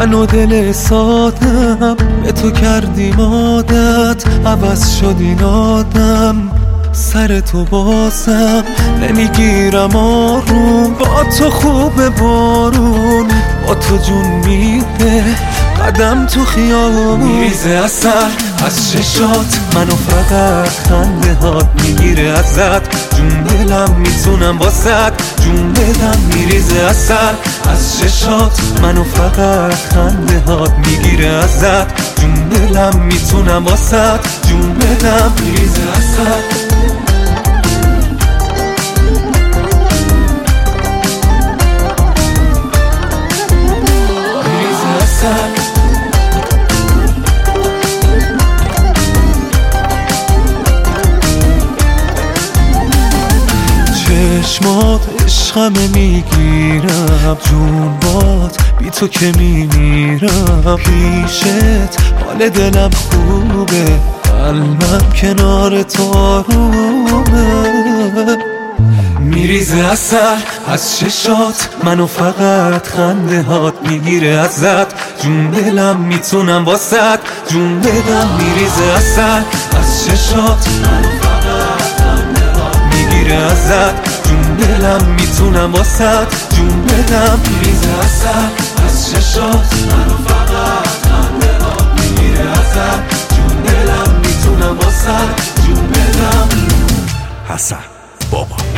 منو دل سادم به تو کردیم عادت، عوض شد این آدم سر تو بازم نمیگیرم آروم. با تو خوب بارون، با تو جون میده قدم تو خیابون. میریزه اثر از چشات منو فقط خنده هات میگیره ازت، جون دلم میتونم واسد جون بدم. میریزه اثر از چشات منو فقط خنده هات میگیره ازت، جون دلم میتونم واسد جون بدم. میریزه اثر چشمات عشقمه میگیرم، جون باد بی تو که میمیرم. پیشت حال دلم خوبه، قلبم کنار تو آرومه. میریزه اثر از چشات منو فقط خنده هات میگیره ازت، جون دلم میتونم واسد جون بدم. میریزه اثر از چشات منو فقط خنده هات میگیره ازت، جون دلم میتونم واسد جون بدم. میریزه اثر از چشات منو فقط خنده هات میگیره ازت، جون دلم میتونم واسد جون بدم. حسن بابا